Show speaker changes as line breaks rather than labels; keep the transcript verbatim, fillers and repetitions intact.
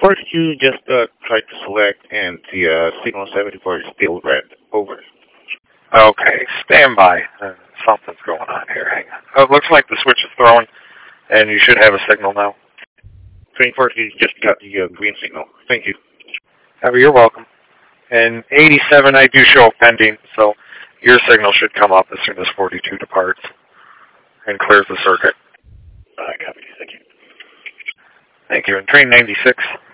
forty-two just uh, tried to select, and the uh, signal seventy-four is still red. Over.
Okay, stand by. Uh, something's going on here. Hang on. Oh, it looks like the switch is thrown, and you should have a signal now.
twenty-four just got the uh, green signal. Thank you.
Oh, you're welcome. And eighty-seven, I do show pending, so your signal should come up as soon as forty-two departs and clears the circuit.
I copy. Thank you.
Thank you. And train ninety-six.